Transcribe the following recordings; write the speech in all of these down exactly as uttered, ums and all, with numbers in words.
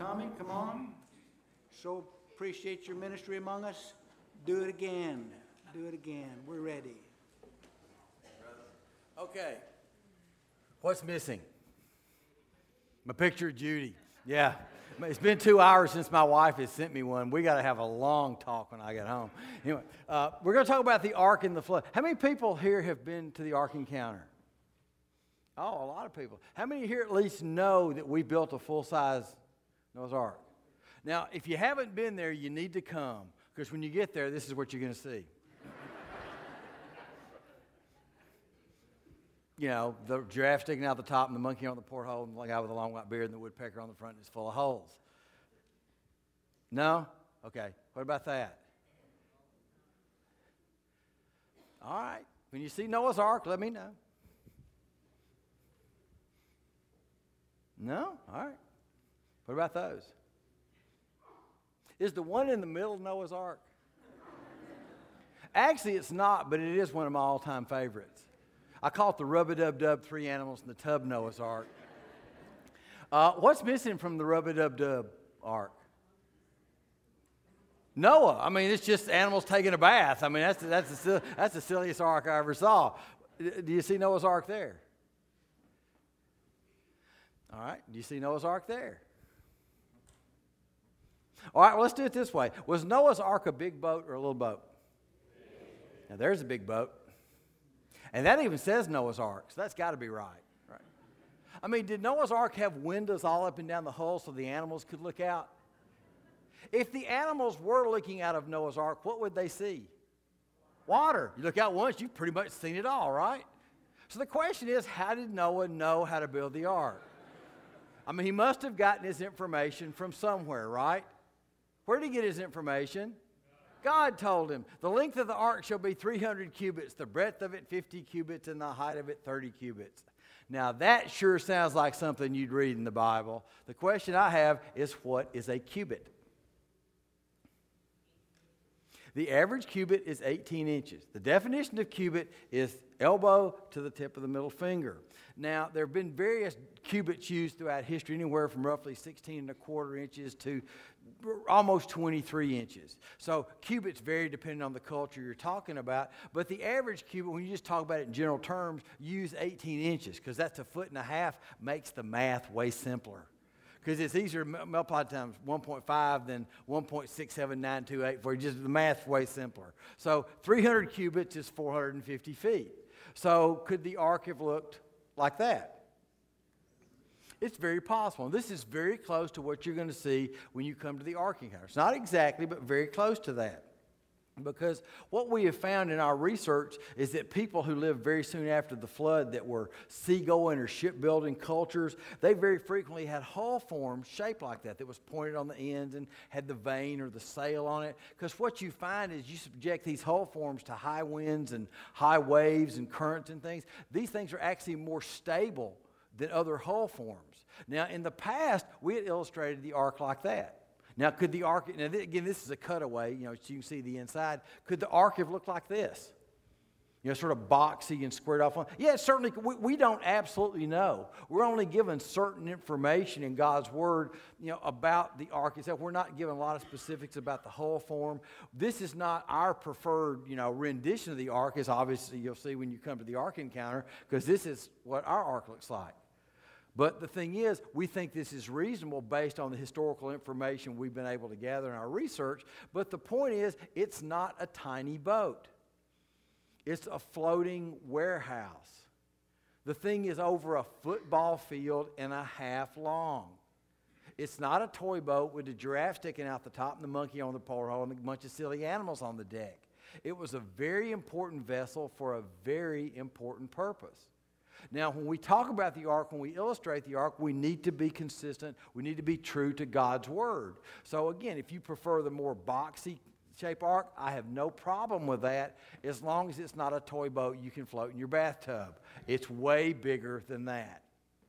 Tommy, come on. So appreciate your ministry among us. Do it again. Do it again. We're ready. Okay. What's missing? My picture of Judy. Yeah. It's been two hours since my wife has sent me one. We got to have a long talk when I get home. Anyway, uh, we're going to talk about the ark and the flood. How many people here have been to the Ark Encounter? Oh, a lot of people. How many here at least know that we built a full-size Noah's Ark? Now, if you haven't been there, you need to come, because when you get there, this is what you're going to see. You know, the giraffe sticking out the top and the monkey on the porthole and the guy with a long white beard and the woodpecker on the front is full of holes. No? Okay. What about that? All right. When you see Noah's Ark, let me know. No? All right. What about those? Is the one in the middle Noah's Ark? Actually, it's not, but it is one of my all-time favorites. I call it the Rub-a-Dub-Dub, three animals in the tub Noah's Ark. Uh, what's missing from the Rub-a-Dub-Dub Ark? Noah. I mean, it's just animals taking a bath. I mean, that's, that's, the, that's the silliest ark I ever saw. Do you see Noah's Ark there? All right. Do you see Noah's Ark there? All right, well, let's do it this way. Was Noah's Ark a big boat or a little boat? Now, there's a big boat. And that even says Noah's Ark, so that's got to be right, right? I mean, did Noah's Ark have windows all up and down the hull so the animals could look out? If the animals were looking out of Noah's Ark, what would they see? Water. You look out once, you've pretty much seen it all, right? So the question is, how did Noah know how to build the ark? I mean, he must have gotten his information from somewhere, right? Where did he get his information? God told him, the length of the ark shall be three hundred cubits, the breadth of it fifty cubits, and the height of it thirty cubits. Now, that sure sounds like something you'd read in the Bible. The question I have is, what is a cubit? The average cubit is eighteen inches. The definition of cubit is elbow to the tip of the middle finger. Now, there have been various cubits used throughout history, anywhere from roughly sixteen and a quarter inches to almost twenty-three inches. So cubits vary depending on the culture you're talking about. But the average cubit, when you just talk about it in general terms, use eighteen inches, because that's a foot and a half, makes the math way simpler. Because it's easier to multiply times one point five than one point six seven nine two eight for you. Just the math's way simpler. So three hundred cubits is four hundred fifty feet. So could the ark have looked like that? It's very possible. And this is very close to what you're going to see when you come to the Ark Encounter. It's not exactly, but very close to that. Because what we have found in our research is that people who lived very soon after the flood that were seagoing or shipbuilding cultures, they very frequently had hull forms shaped like that, that was pointed on the ends and had the vane or the sail on it. Because what you find is you subject these hull forms to high winds and high waves and currents and things. These things are actually more stable than other hull forms. Now, in the past, we had illustrated the ark like that. Now, could the ark, now again, this is a cutaway, you know, so you can see the inside. Could the ark have looked like this? You know, sort of boxy and squared off. Yeah, certainly, we, we don't absolutely know. We're only given certain information in God's Word, you know, about the ark itself. We're not given a lot of specifics about the hull form. This is not our preferred, you know, rendition of the ark, as obviously you'll see when you come to the Ark Encounter, because this is what our ark looks like. But the thing is, we think this is reasonable based on the historical information we've been able to gather in our research. But the point is, it's not a tiny boat. It's a floating warehouse. The thing is over a football field and a half long. It's not a toy boat with a giraffe sticking out the top and the monkey on the porthole and a bunch of silly animals on the deck. It was a very important vessel for a very important purpose. Now, when we talk about the ark, when we illustrate the ark, we need to be consistent. We need to be true to God's Word. So again, if you prefer the more boxy shape ark, I have no problem with that, as long as it's not a toy boat you can float in your bathtub. It's way bigger than that.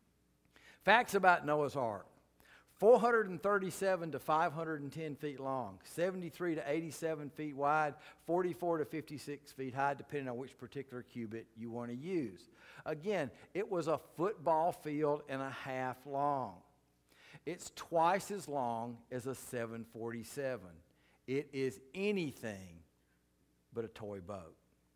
Facts about Noah's Ark. four hundred thirty-seven to five hundred ten feet long, seventy-three to eighty-seven feet wide, forty-four to fifty-six feet high, depending on which particular cubit you want to use. Again, it was a football field and a half long. It's twice as long as a seven forty-seven. It is anything but a toy boat.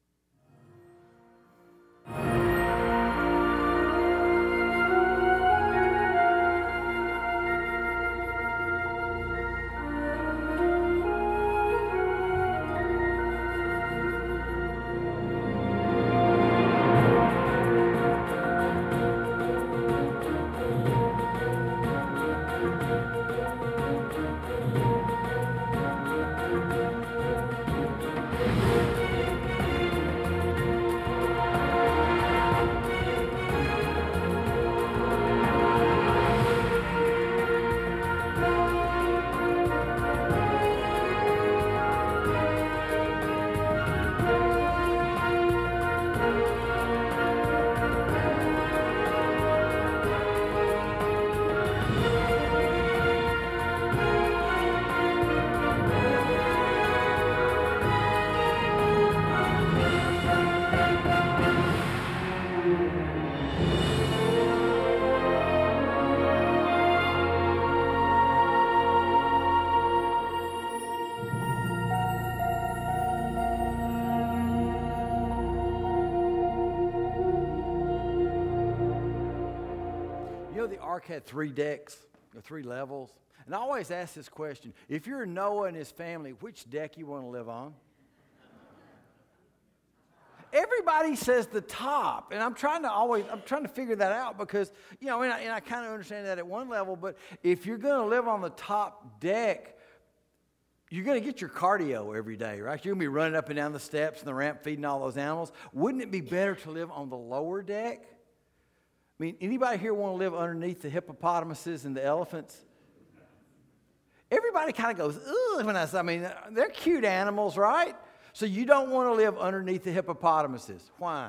The ark had three decks, or three levels. And I always ask this question: if you're Noah and his family, which deck you want to live on? Everybody says the top, and I'm trying to always, I'm trying to figure that out because, you know, and I, and I kind of understand that at one level, but if you're going to live on the top deck, you're going to get your cardio every day, right? You're going to be running up and down the steps and the ramp feeding all those animals. Wouldn't it be better to live on the lower deck? I mean, anybody here want to live underneath the hippopotamuses and the elephants? Everybody kind of goes, ugh, when I say, I mean, they're cute animals, right? So you don't want to live underneath the hippopotamuses. Why?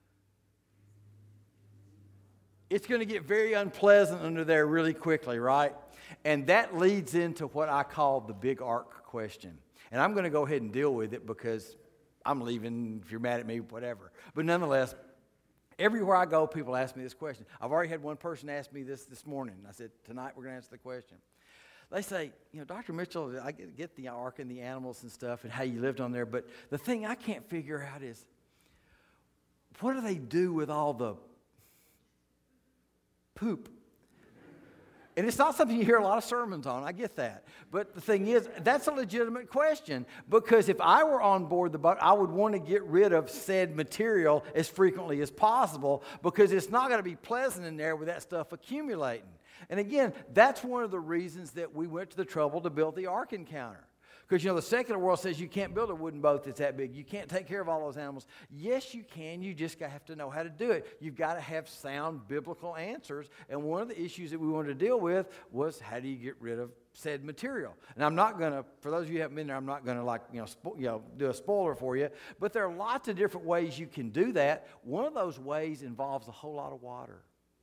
It's going to get very unpleasant under there really quickly, right? And that leads into what I call the big ark question. And I'm going to go ahead and deal with it because I'm leaving, if you're mad at me, whatever. But nonetheless, everywhere I go, people ask me this question. I've already had one person ask me this this morning. I said, tonight we're going to answer the question. They say, you know, Doctor Mitchell, I get, get the ark and the animals and stuff and how you lived on there, but the thing I can't figure out is, what do they do with all the poop? And it's not something you hear a lot of sermons on. I get that. But the thing is, that's a legitimate question, because if I were on board the boat, I would want to get rid of said material as frequently as possible, because it's not going to be pleasant in there with that stuff accumulating. And again, that's one of the reasons that we went to the trouble to build the Ark Encounter. Because, you know, the secular world says you can't build a wooden boat that's that big. You can't take care of all those animals. Yes, you can. You just have to know how to do it. You've got to have sound biblical answers. And one of the issues that we wanted to deal with was, how do you get rid of said material? And I'm not going to, for those of you who haven't been there, I'm not going to, like, you know, spo- you know, do a spoiler for you. But there are lots of different ways you can do that. One of those ways involves a whole lot of water.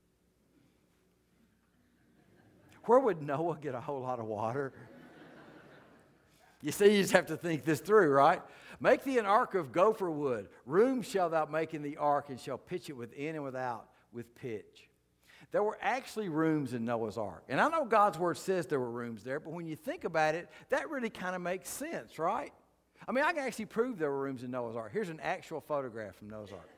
Where would Noah get a whole lot of water? You see, you just have to think this through, right? Make thee an ark of gopher wood. Room shalt thou make in the ark, and shall pitch it within and without with pitch. There were actually rooms in Noah's ark. And I know God's word says there were rooms there, but when you think about it, that really kind of makes sense, right? I mean, I can actually prove there were rooms in Noah's ark. Here's an actual photograph from Noah's ark.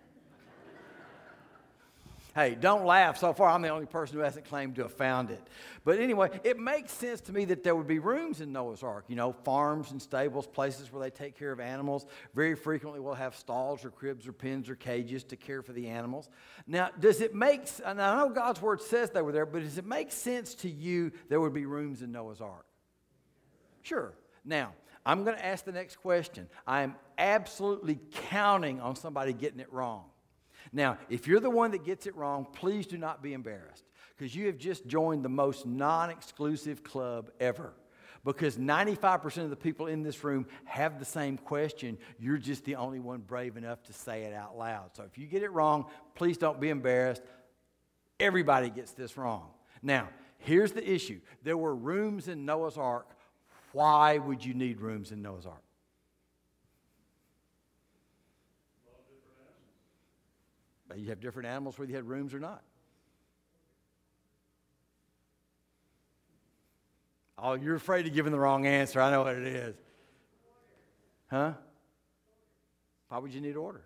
Hey, don't laugh. So far, I'm the only person who hasn't claimed to have found it. But anyway, it makes sense to me that there would be rooms in Noah's Ark. You know, farms and stables, places where they take care of animals. Very frequently, we'll have stalls or cribs or pens or cages to care for the animals. Now, does it make, and I know God's word says they were there, but does it make sense to you there would be rooms in Noah's Ark? Sure. Now, I'm going to ask the next question. I am absolutely counting on somebody getting it wrong. Now, if you're the one that gets it wrong, please do not be embarrassed, because you have just joined the most non-exclusive club ever. Because ninety-five percent of the people in this room have the same question. You're just the only one brave enough to say it out loud. So if you get it wrong, please don't be embarrassed. Everybody gets this wrong. Now, here's the issue. There were rooms in Noah's Ark. Why would you need rooms in Noah's Ark? You have different animals whether you had rooms or not. Oh, you're afraid of giving the wrong answer. I know what it is. Huh? Why would you need order?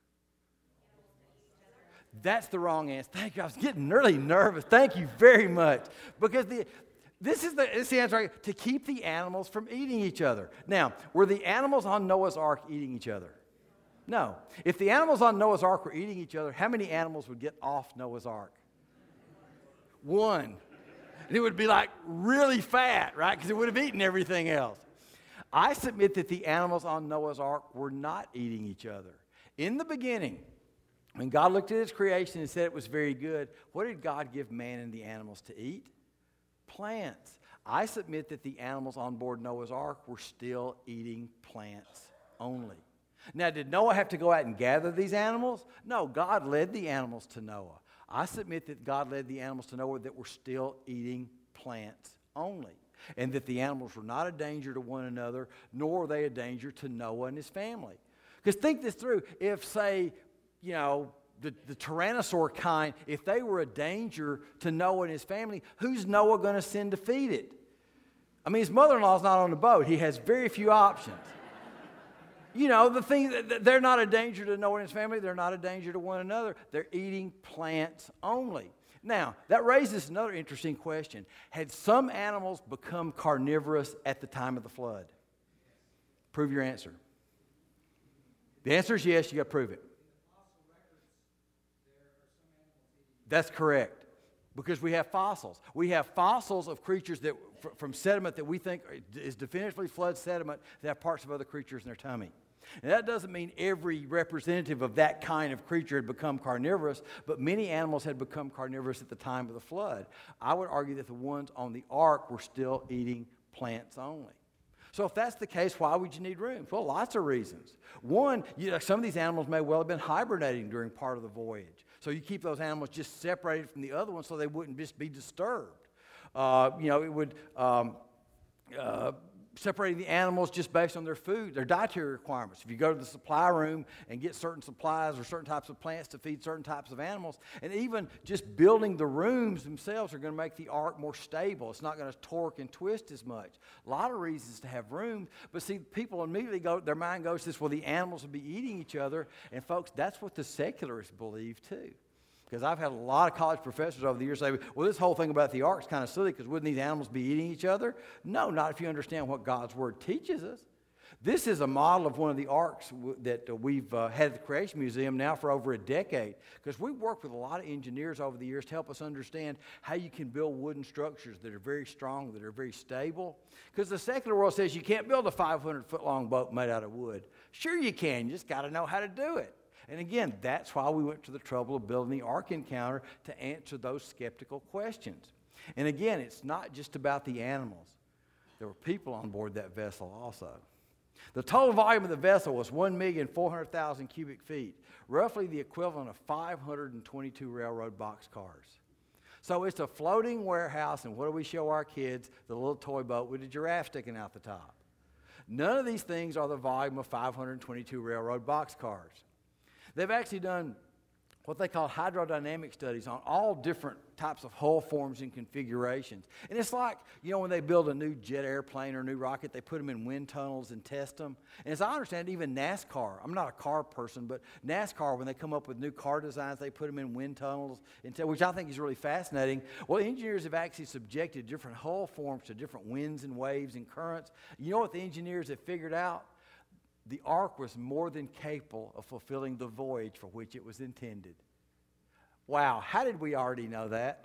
That's the wrong answer. Thank you. I was getting really nervous. Thank you very much. Because the, this is the, this is the answer. Right? To keep the animals from eating each other. Now, were the animals on Noah's Ark eating each other? No. If the animals on Noah's Ark were eating each other, how many animals would get off Noah's Ark? One. And it would be like really fat, right? Because it would have eaten everything else. I submit that the animals on Noah's Ark were not eating each other. In the beginning, when God looked at his creation and said it was very good, what did God give man and the animals to eat? Plants. I submit that the animals on board Noah's Ark were still eating plants only. Now, did Noah have to go out and gather these animals? No, God led the animals to Noah. I submit that God led the animals to Noah that were still eating plants only, and that the animals were not a danger to one another, nor were they a danger to Noah and his family. Because think this through. If, say, you know, the, the tyrannosaur kind, if they were a danger to Noah and his family, who's Noah going to send to feed it? I mean, his mother-in-law's not on the boat. He has very few options. You know, the thing that they're not a danger to Noah and his family. They're not a danger to one another. They're eating plants only. Now, that raises another interesting question. Had some animals become carnivorous at the time of the flood? Prove your answer. The answer is yes. You got to prove it. That's correct. Because we have fossils. We have fossils of creatures that from sediment that we think is definitively flood sediment that have parts of other creatures in their tummy. And that doesn't mean every representative of that kind of creature had become carnivorous, but many animals had become carnivorous at the time of the flood. I would argue that the ones on the ark were still eating plants only. So if that's the case, why would you need rooms? Well, lots of reasons. One, you know, some of these animals may well have been hibernating during part of the voyage. So you keep those animals just separated from the other ones so they wouldn't just be disturbed. Uh, you know, it would um, uh, separate the animals just based on their food, their dietary requirements. If you go to the supply room and get certain supplies or certain types of plants to feed certain types of animals, and even just building the rooms themselves are going to make the ark more stable. It's not going to torque and twist as much. A lot of reasons to have rooms, but see, people immediately go, their mind goes to this, well, the animals will be eating each other, and folks, that's what the secularists believe too. Because I've had a lot of college professors over the years say, well, this whole thing about the ark is kind of silly because wouldn't these animals be eating each other? No, not if you understand what God's Word teaches us. This is a model of one of the arks that we've uh, had at the Creation Museum now for over a decade. Because we've worked with a lot of engineers over the years to help us understand how you can build wooden structures that are very strong, that are very stable. Because the secular world says you can't build a five hundred foot long boat made out of wood. Sure you can, you just got to know how to do it. And again, that's why we went to the trouble of building the Ark Encounter, to answer those skeptical questions. And again, it's not just about the animals. There were people on board that vessel also. The total volume of the vessel was one million four hundred thousand cubic feet, roughly the equivalent of five hundred twenty-two railroad boxcars. So it's a floating warehouse, and what do we show our kids? The little toy boat with a giraffe sticking out the top. None of these things are the volume of five hundred twenty-two railroad boxcars. They've actually done what they call hydrodynamic studies on all different types of hull forms and configurations. And it's like, you know, when they build a new jet airplane or a new rocket, they put them in wind tunnels and test them. And as I understand, even NASCAR, I'm not a car person, but NASCAR, when they come up with new car designs, they put them in wind tunnels, which I think is really fascinating. Well, engineers have actually subjected different hull forms to different winds and waves and currents. You know what the engineers have figured out? The ark was more than capable of fulfilling the voyage for which it was intended. Wow, how did we already know that?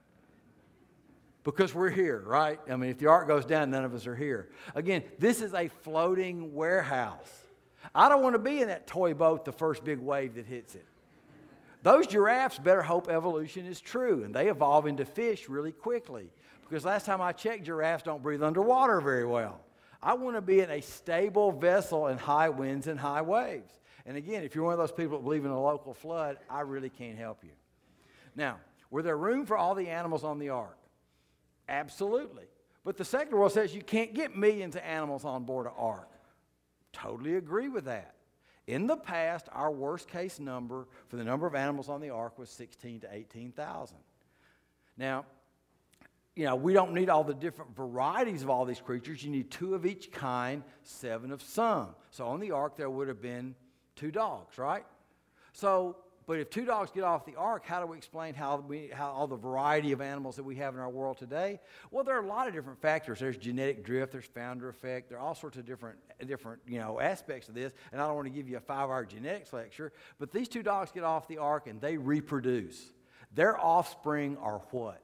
Because we're here, right? I mean, if the ark goes down, none of us are here. Again, this is a floating warehouse. I don't want to be in that toy boat the first big wave that hits it. Those giraffes better hope evolution is true, and they evolve into fish really quickly. Because last time I checked, giraffes don't breathe underwater very well. I want to be in a stable vessel in high winds and high waves. And again, if you're one of those people that believe in a local flood, I really can't help you. Now, were there room for all the animals on the ark? Absolutely. But the secular world says you can't get millions of animals on board an ark. Totally agree with that. In the past, our worst case number for the number of animals on the ark was sixteen to eighteen thousand. Now, you know, we don't need all the different varieties of all these creatures. You need two of each kind, seven of some. So on the ark, there would have been two dogs, right? So, but if two dogs get off the ark, how do we explain how we how all the variety of animals that we have in our world today? Well, there are a lot of different factors. There's genetic drift, there's founder effect, there are all sorts of different different you know aspects of this. And I don't want to give you a five-hour genetics lecture, but these two dogs get off the ark and they reproduce. Their offspring are what?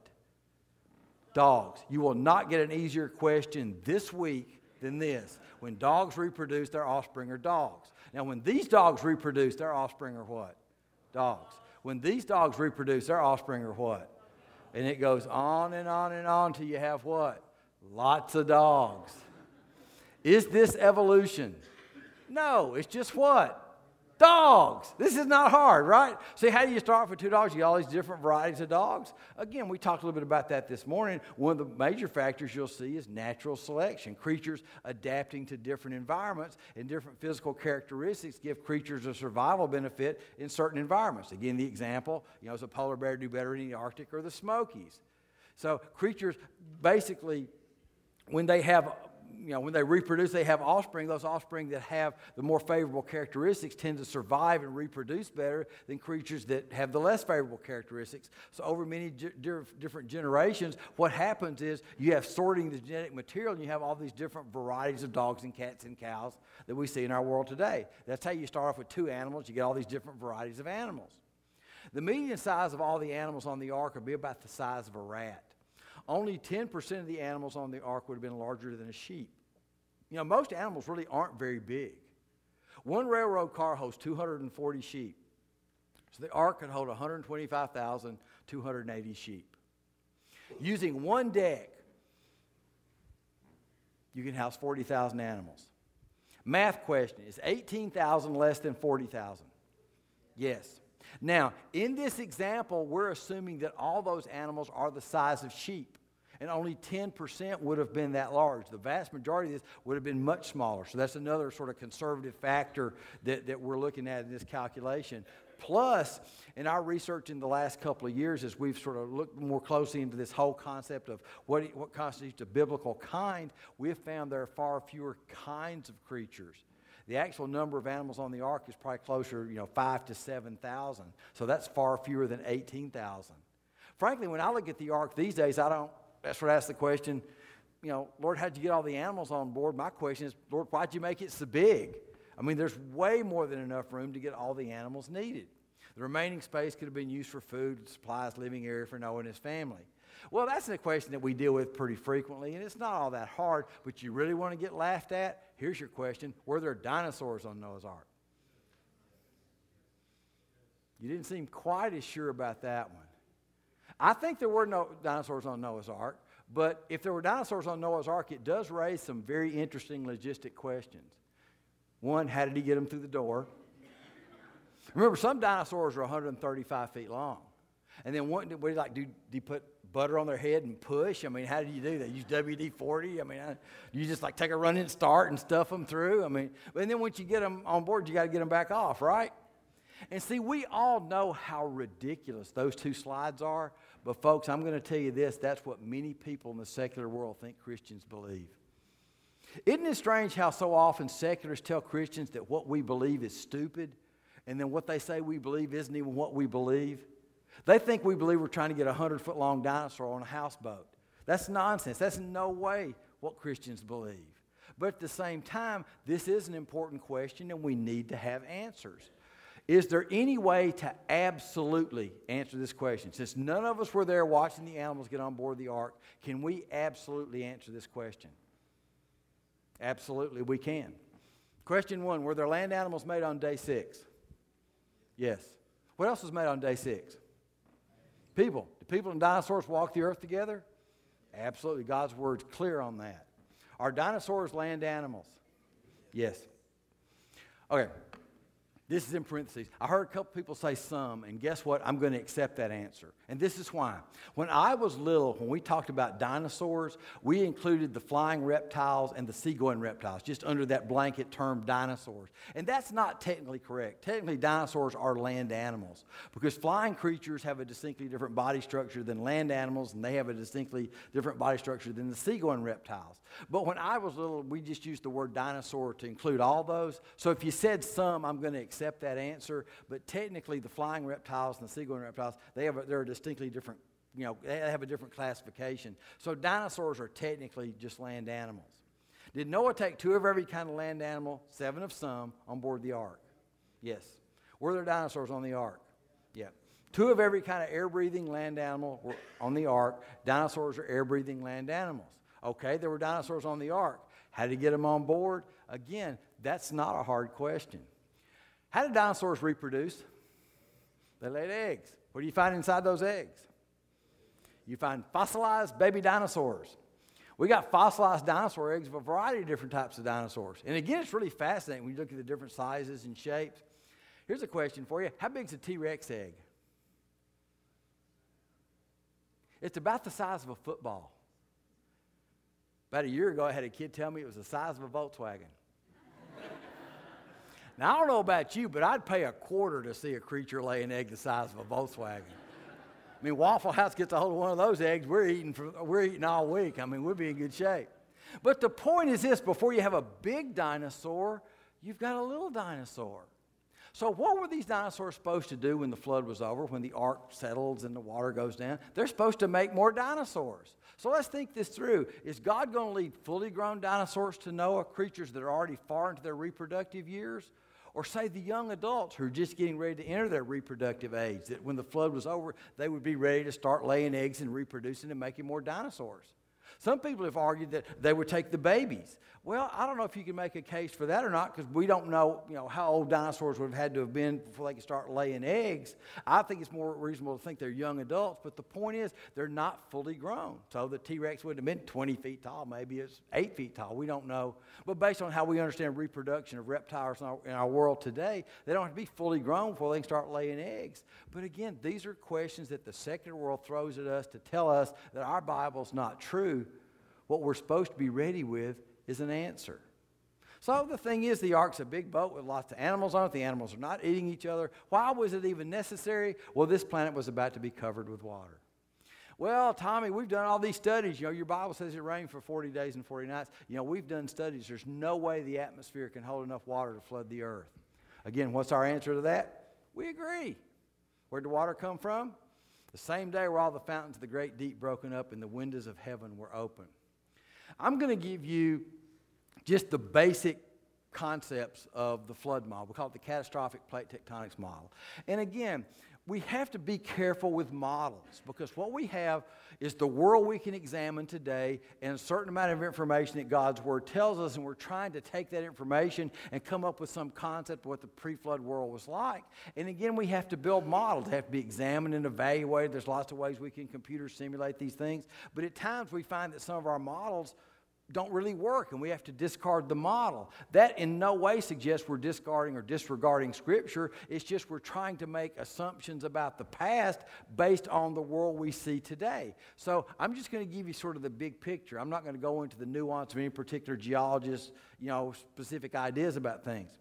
Dogs. You will not get an easier question this week than this. When dogs reproduce, their offspring are dogs. Now, when these dogs reproduce, their offspring are what? Dogs. When these dogs reproduce, their offspring are what? And it goes on and on and on till you have what? Lots of dogs. Is this evolution? No, it's just what? Dogs. This is not hard, right? See, how do you start with two dogs? You get all these different varieties of dogs. Again, we talked a little bit about that this morning. One of the major factors you'll see is natural selection. Creatures adapting to different environments and different physical characteristics give creatures a survival benefit in certain environments. Again, the example, you know, does a polar bear do better in the Arctic or the Smokies? So creatures basically, when they have You know, when they reproduce, they have offspring. Those offspring that have the more favorable characteristics tend to survive and reproduce better than creatures that have the less favorable characteristics. So over many ge- different generations, what happens is you have sorting the genetic material, and you have all these different varieties of dogs and cats and cows that we see in our world today. That's how you start off with two animals. You get all these different varieties of animals. The median size of all the animals on the ark would be about the size of a rat. Only ten percent of the animals on the ark would have been larger than a sheep. You know, most animals really aren't very big. One railroad car holds two hundred forty sheep. So the ark could hold one hundred twenty-five thousand two hundred eighty sheep. Using one deck, you can house forty thousand animals. Math question, is eighteen thousand less than forty thousand? Yes. Now, in this example, we're assuming that all those animals are the size of sheep, and only ten percent would have been that large. The vast majority of this would have been much smaller. So that's another sort of conservative factor that, that we're looking at in this calculation. Plus, in our research in the last couple of years, as we've sort of looked more closely into this whole concept of what, what constitutes a biblical kind, we have found there are far fewer kinds of creatures. The actual number of animals on the ark is probably closer, you know, five to seven thousand. So that's far fewer than eighteen thousand. Frankly, when I look at the ark these days, I don't, that's what I ask the question, you know, Lord, how'd you get all the animals on board? My question is, Lord, why'd you make it so big? I mean, there's way more than enough room to get all the animals needed. The remaining space could have been used for food, supplies, living area for Noah and his family. Well, that's a question that we deal with pretty frequently, and it's not all that hard, but you really want to get laughed at? Here's your question. Were there dinosaurs on Noah's Ark? You didn't seem quite as sure about that one. I think there were no dinosaurs on Noah's Ark, but if there were dinosaurs on Noah's Ark, it does raise some very interesting logistic questions. One, how did he get them through the door? Remember, some dinosaurs are one hundred thirty-five feet long. And then what, what do you like, do, do you put butter on their head and push? I mean, how do you do that? Use W D forty? I mean, I, you just like take a running start and stuff them through? I mean, and then once you get them on board, you got to get them back off, right? And see, we all know how ridiculous those two slides are. But folks, I'm going to tell you this, that's what many people in the secular world think Christians believe. Isn't it strange how so often secularists tell Christians that what we believe is stupid, and then what they say we believe isn't even what we believe? They think we believe we're trying to get a hundred-foot-long dinosaur on a houseboat. That's nonsense. That's in no way what Christians believe. But at the same time, this is an important question, and we need to have answers. Is there any way to absolutely answer this question? Since none of us were there watching the animals get on board the ark, can we absolutely answer this question? Absolutely, we can. Question one, were there land animals made on day six? Yes. What else was made on day six? People. Did people and dinosaurs walk the earth together? Absolutely. God's word's clear on that. Are dinosaurs land animals? Yes. Okay. This is in parentheses. I heard a couple people say some, and guess what? I'm going to accept that answer. And this is why. When I was little, when we talked about dinosaurs, we included the flying reptiles and the seagoing reptiles, just under that blanket term dinosaurs. And that's not technically correct. Technically, dinosaurs are land animals, because flying creatures have a distinctly different body structure than land animals, and they have a distinctly different body structure than the seagoing reptiles. But when I was little, we just used the word dinosaur to include all those. So if you said some, I'm going to accept accept that answer, but technically the flying reptiles and the seagoing reptiles, they have a, they're a distinctly different, you know, they have a different classification. So dinosaurs are technically just land animals. Did Noah take two of every kind of land animal, seven of some, on board the ark? Yes. Were there dinosaurs on the ark? Yeah. Two of every kind of air-breathing land animal were on the ark. Dinosaurs are air-breathing land animals. Okay, there were dinosaurs on the ark. How did he get them on board? Again, that's not a hard question. How did dinosaurs reproduce? They laid eggs. What do you find inside those eggs? You find fossilized baby dinosaurs. We got fossilized dinosaur eggs of a variety of different types of dinosaurs. And again, it's really fascinating when you look at the different sizes and shapes. Here's a question for you. How big is a T-Rex egg? It's about the size of a football. About a year ago, I had a kid tell me it was the size of a Volkswagen. Now, I don't know about you, but I'd pay a quarter to see a creature lay an egg the size of a Volkswagen. I mean, Waffle House gets a hold of one of those eggs, we're eating, for, we're eating all week. I mean, we'll be in good shape. But the point is this, before you have a big dinosaur, you've got a little dinosaur. So what were these dinosaurs supposed to do when the flood was over, when the ark settles and the water goes down? They're supposed to make more dinosaurs. So let's think this through. Is God going to lead fully grown dinosaurs to Noah, creatures that are already far into their reproductive years? Or say the young adults who are just getting ready to enter their reproductive age, that when the flood was over, they would be ready to start laying eggs and reproducing and making more dinosaurs? Some people have argued that they would take the babies. Well, I don't know if you can make a case for that or not, because we don't know, you know, how old dinosaurs would have had to have been before they could start laying eggs. I think it's more reasonable to think they're young adults, but the point is they're not fully grown. So the T-Rex wouldn't have been twenty feet tall. Maybe it's eight feet tall. We don't know. But based on how we understand reproduction of reptiles in our, in our world today, they don't have to be fully grown before they can start laying eggs. But again, these are questions that the secular world throws at us to tell us that our Bible's not true. What we're supposed to be ready with is an answer. So the thing is, the ark's a big boat with lots of animals on it. The animals are not eating each other. Why was it even necessary? Well, this planet was about to be covered with water. Well, Tommy, we've done all these studies. You know, your Bible says it rained for forty days and forty nights. You know, we've done studies. There's no way the atmosphere can hold enough water to flood the earth. Again, what's our answer to that? We agree. Where'd the water come from? The same day were all the fountains of the great deep broken up and the windows of heaven were open. I'm going to give you just the basic concepts of the flood model. We call it the catastrophic plate tectonics model. And again, we have to be careful with models, because what we have is the world we can examine today and a certain amount of information that God's Word tells us, and we're trying to take that information and come up with some concept of what the pre-flood world was like. And again, we have to build models. They have to be examined and evaluated. There's lots of ways we can computer simulate these things, but at times we find that some of our models don't really work, and we have to discard the model. That in no way suggests we're discarding or disregarding Scripture. It's just we're trying to make assumptions about the past based on the world we see today. So I'm just going to give you sort of the big picture. I'm not going to go into the nuance of any particular geologist's, you know, specific ideas about things.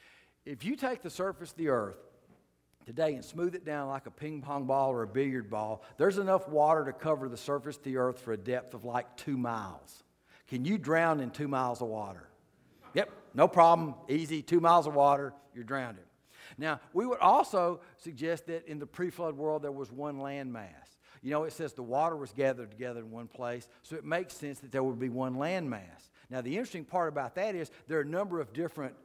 If you take the surface of the earth today and smooth it down like a ping pong ball or a billiard ball, there's enough water to cover the surface of the earth for a depth of like two miles. Can you drown in two miles of water? Yep, no problem, easy, two miles of water, you're drowning. Now, we would also suggest that in the pre-flood world there was one land mass. You know, it says the water was gathered together in one place, so it makes sense that there would be one land mass. Now, the interesting part about that is there are a number of different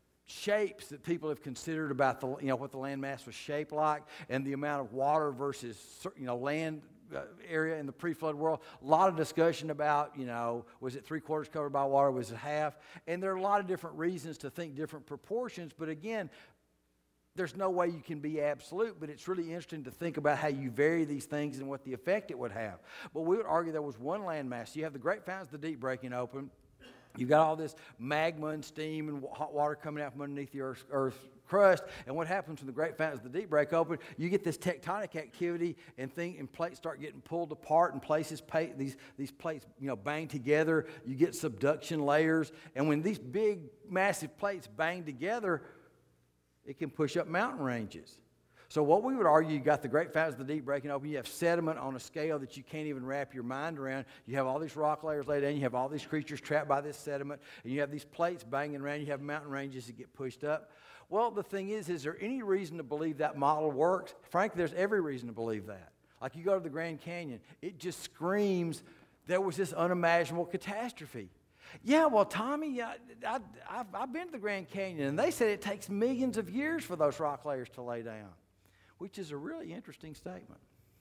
shapes that people have considered about the, you know, what the land mass was shaped like, and the amount of water versus, you know, land Uh, area in the pre-flood world. A lot of discussion about, you know, was it three quarters covered by water, was it half? And there are a lot of different reasons to think different proportions, but again, there's no way you can be absolute, but it's really interesting to think about how you vary these things and what the effect it would have. But we would argue there was one landmass. You have the great fountains of the deep breaking open. You've got all this magma and steam and hot water coming out from underneath the earth's, earth's crust. And what happens when the great fountains of the deep break open, you get this tectonic activity, and thing, and plates start getting pulled apart, and places, pay, these, these plates, you know, bang together. You get subduction layers. And when these big, massive plates bang together, it can push up mountain ranges. So what we would argue, you got the great fountains of the deep breaking open, you have sediment on a scale that you can't even wrap your mind around. You have all these rock layers laid down, you have all these creatures trapped by this sediment, and you have these plates banging around, you have mountain ranges that get pushed up. Well, the thing is, is there any reason to believe that model works? Frankly, there's every reason to believe that. Like you go to the Grand Canyon, it just screams there was this unimaginable catastrophe. Yeah, well, Tommy, I, I, I've, I've been to the Grand Canyon, and they said it takes millions of years for those rock layers to lay down, which is a really interesting statement.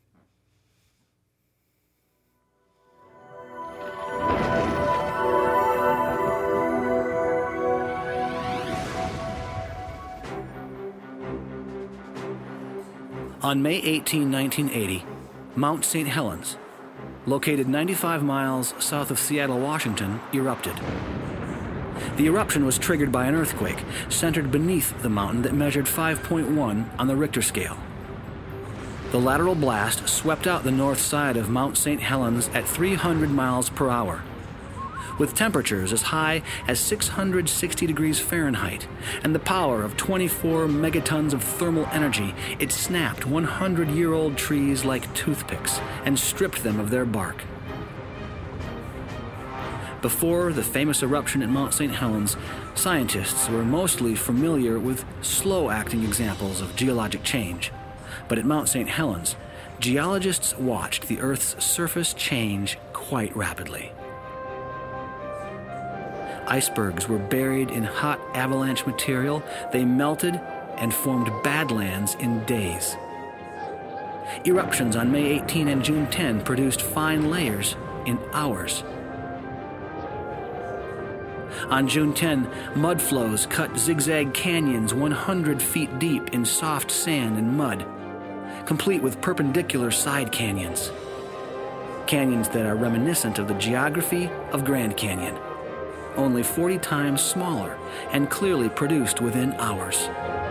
On May eighteenth, nineteen eighty, Mount Saint Helens, located ninety-five miles south of Seattle, Washington, erupted. The eruption was triggered by an earthquake centered beneath the mountain that measured five point one on the Richter scale. The lateral blast swept out the north side of Mount Saint Helens at three hundred miles per hour. With temperatures as high as six hundred sixty degrees Fahrenheit and the power of twenty-four megatons of thermal energy, it snapped hundred-year-old trees like toothpicks and stripped them of their bark. Before the famous eruption at Mount Saint Helens, scientists were mostly familiar with slow-acting examples of geologic change. But at Mount Saint Helens, geologists watched the Earth's surface change quite rapidly. Icebergs were buried in hot avalanche material. They melted and formed badlands in days. Eruptions on May eighteenth and June tenth produced fine layers in hours. On June tenth, mud flows cut zigzag canyons one hundred feet deep in soft sand and mud, complete with perpendicular side canyons. Canyons that are reminiscent of the geography of Grand Canyon, only forty times smaller and clearly produced within hours.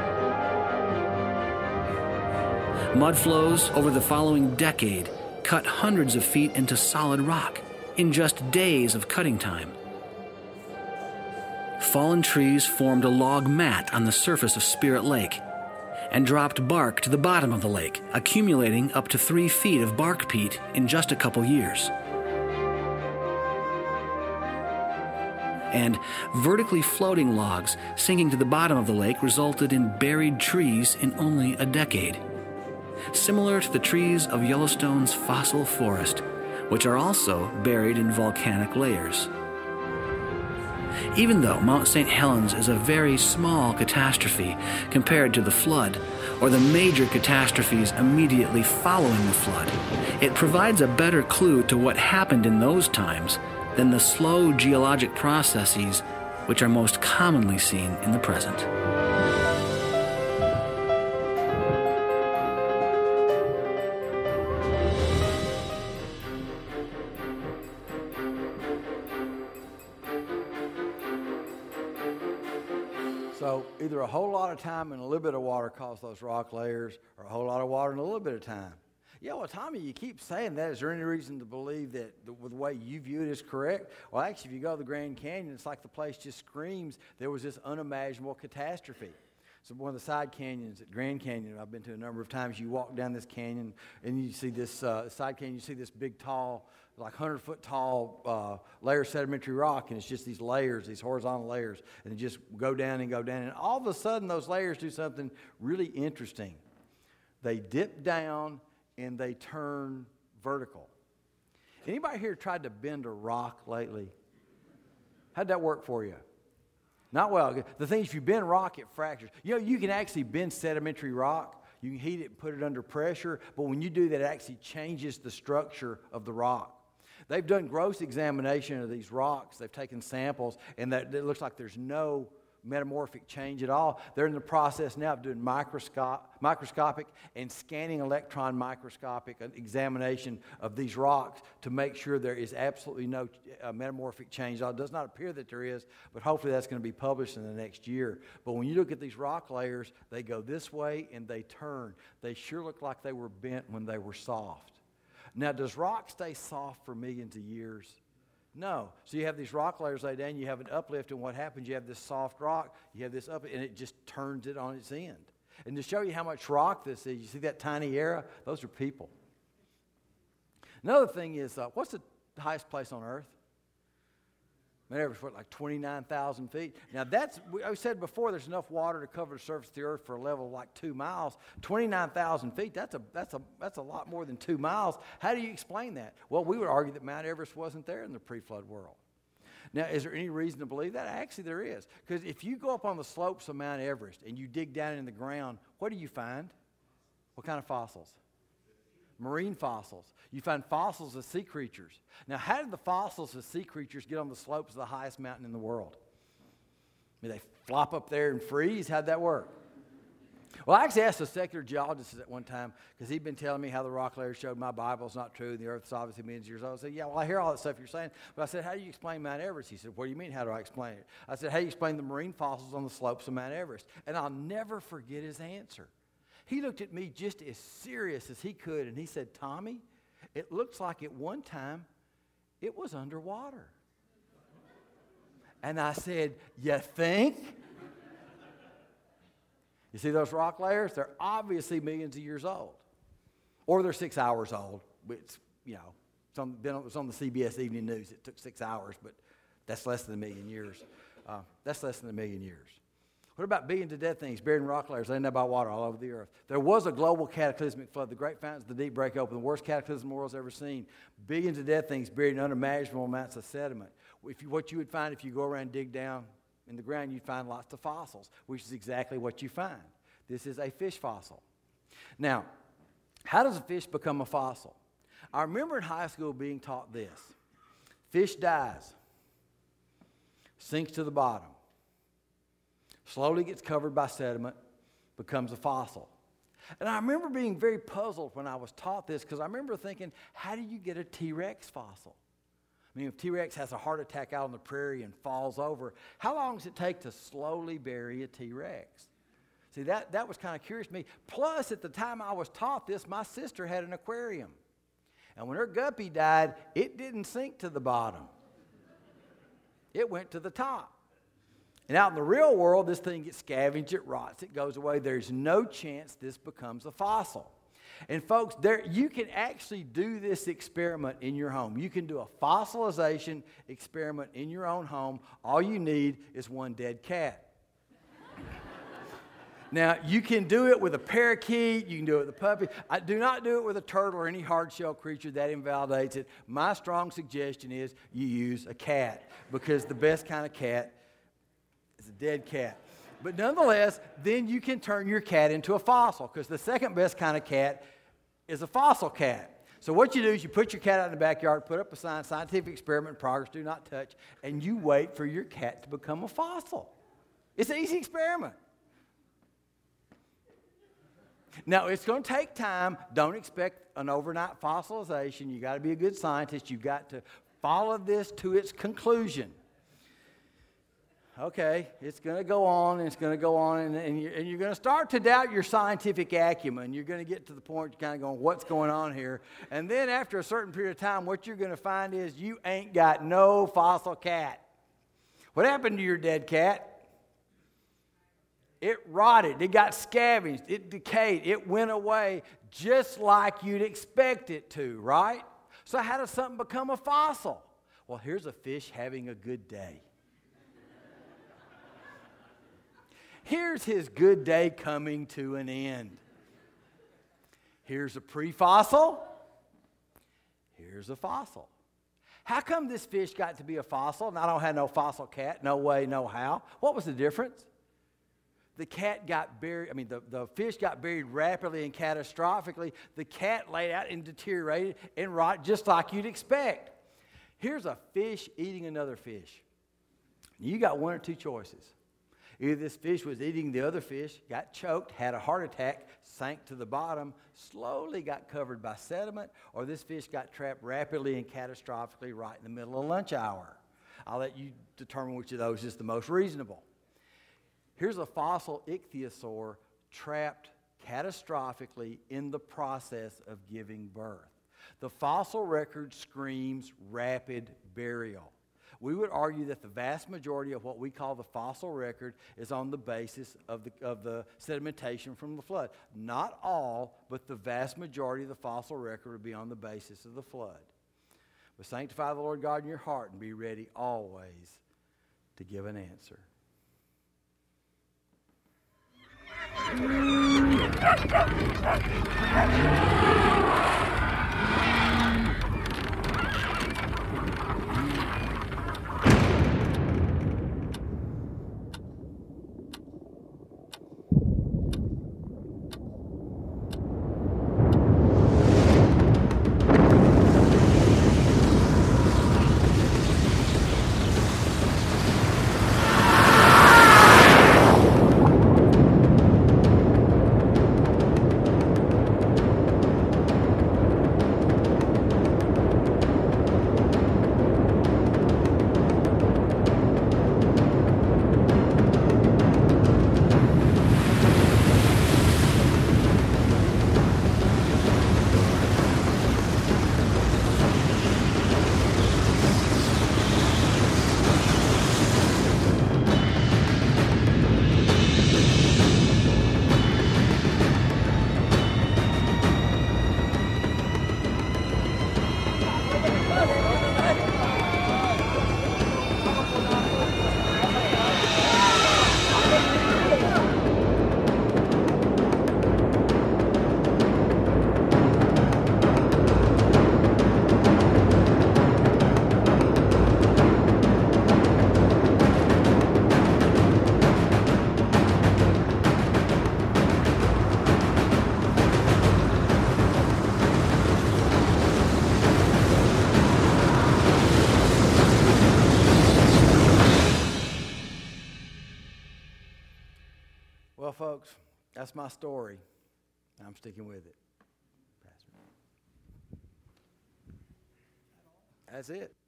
Mud flows over the following decade cut hundreds of feet into solid rock in just days of cutting time. Fallen trees formed a log mat on the surface of Spirit Lake and dropped bark to the bottom of the lake, accumulating up to three feet of bark peat in just a couple years. And vertically floating logs sinking to the bottom of the lake resulted in buried trees in only a decade, similar to the trees of Yellowstone's fossil forest, which are also buried in volcanic layers. Even though Mount Saint Helens is a very small catastrophe compared to the flood or the major catastrophes immediately following the flood, it provides a better clue to what happened in those times than the slow geologic processes which are most commonly seen in the present. So either a whole lot of time and a little bit of water caused those rock layers, or a whole lot of water and a little bit of time. Yeah, well, Tommy, you keep saying that. Is there any reason to believe that the, the way you view it is correct? Well, actually, if you go to the Grand Canyon, it's like the place just screams there was this unimaginable catastrophe. So one of the side canyons at Grand Canyon, I've been to a number of times, you walk down this canyon and you see this uh, side canyon, you see this big, tall, like hundred-foot tall uh, layer of sedimentary rock, and it's just these layers, these horizontal layers, and they just go down and go down. And all of a sudden, those layers do something really interesting. They dip down and they turn vertical. Anybody here tried to bend a rock lately? How'd that work for you? Not well. The thing is, if you bend rock, it fractures. You know, you can actually bend sedimentary rock. You can heat it and put it under pressure, but when you do that, it actually changes the structure of the rock. They've done gross examination of these rocks. They've taken samples, and that, it looks like there's no metamorphic change at all. They're in the process now of doing microscope, microscopic and scanning electron microscopic examination of these rocks to make sure there is absolutely no uh, metamorphic change. It does not appear that there is, but hopefully that's going to be published in the next year. But when you look at these rock layers, they go this way and they turn. They sure look like they were bent when they were soft. Now, does rock stay soft for millions of years? No. So you have these rock layers laid down, you have an uplift, and what happens, you have this soft rock, you have this up, and it just turns it on its end. And to show you how much rock this is, you see that tiny area? Those are people. Another thing is, uh, what's the highest place on earth? Mount Everest, what, like twenty-nine thousand feet? Now that's, we, I said before, there's enough water to cover the surface of the earth for a level of like two miles. twenty-nine thousand feet, that's a, that's, a, that's a lot more than two miles. How do you explain that? Well, we would argue that Mount Everest wasn't there in the pre-flood world. Now, is there any reason to believe that? Actually, there is. Because if you go up on the slopes of Mount Everest and you dig down in the ground, what do you find? What kind of fossils? Marine fossils. You find fossils of sea creatures. Now, how did the fossils of sea creatures get on the slopes of the highest mountain in the world? I mean, they flop up there and freeze? How'd that work? Well, I actually asked a secular geologist at one time, because he'd been telling me how the rock layers showed my Bible's not true and the earth's obviously millions of years old. I said, yeah, well, I hear all that stuff you're saying. But I said, how do you explain Mount Everest? He said, what do you mean, how do I explain it? I said, how do you explain the marine fossils on the slopes of Mount Everest? And I'll never forget his answer. He looked at me just as serious as he could, and he said, Tommy, it looks like at one time it was underwater. And I said, you think? You see those rock layers? They're obviously millions of years old. Or they're six hours old. It's, you know, it's on, been, it was on the C B S Evening News. It took six hours, but that's less than a million years. Uh, that's less than a million years. What about billions of dead things buried in rock layers, laying down by water all over the earth? There was a global cataclysmic flood. The great fountains of the deep break open, the worst cataclysm the world's ever seen. Billions of dead things buried in unimaginable amounts of sediment. If you, what you would find if you go around and dig down in the ground, you'd find lots of fossils, which is exactly what you find. This is a fish fossil. Now, how does a fish become a fossil? I remember in high school being taught this. Fish dies, sinks to the bottom, slowly gets covered by sediment, becomes a fossil. And I remember being very puzzled when I was taught this, because I remember thinking, how do you get a T-Rex fossil? I mean, if T-Rex has a heart attack out on the prairie and falls over, how long does it take to slowly bury a T-Rex? See, that, that was kind of curious to me. Plus, at the time I was taught this, my sister had an aquarium. And when her guppy died, it didn't sink to the bottom. It went to the top. And out in the real world, this thing gets scavenged, it rots, it goes away. There's no chance this becomes a fossil. And folks, there, you can actually do this experiment in your home. You can do a fossilization experiment in your own home. All you need is one dead cat. Now, you can do it with a parakeet, you can do it with a puppy. I do not do it with a turtle or any hard-shell creature. That invalidates it. My strong suggestion is you use a cat, because the best kind of cat is a dead cat. But nonetheless, then you can turn your cat into a fossil, because the second best kind of cat is a fossil cat. So what you do is you put your cat out in the backyard, put up a sign, scientific experiment in progress, do not touch, and you wait for your cat to become a fossil. It's an easy experiment. Now, it's going to take time. Don't expect an overnight fossilization. You've got to be a good scientist. You've got to follow this to its conclusion. Okay, it's going to go on, and it's going to go on, and, and, you're, and you're going to start to doubt your scientific acumen. You're going to get to the point you're kind of going, what's going on here? And then after a certain period of time, what you're going to find is you ain't got no fossil cat. What happened to your dead cat? It rotted, it got scavenged, it decayed, it went away just like you'd expect it to, right? So how does something become a fossil? Well, here's a fish having a good day. Here's his good day coming to an end. Here's a pre-fossil. Here's a fossil. How come this fish got to be a fossil and I don't have no fossil cat? No way, no how. What was the difference? The cat got buried, I mean, the, the fish got buried rapidly and catastrophically. The cat laid out and deteriorated and rotted just like you'd expect. Here's a fish eating another fish. You got one or two choices. Either this fish was eating the other fish, got choked, had a heart attack, sank to the bottom, slowly got covered by sediment, or this fish got trapped rapidly and catastrophically right in the middle of lunch hour. I'll let you determine which of those is the most reasonable. Here's a fossil ichthyosaur trapped catastrophically in the process of giving birth. The fossil record screams rapid burial. We would argue that the vast majority of what we call the fossil record is on the basis of the, of the sedimentation from the flood. Not all, but the vast majority of the fossil record would be on the basis of the flood. But sanctify the Lord God in your heart and be ready always to give an answer. Well, folks, that's my story. I'm sticking with it. That's it.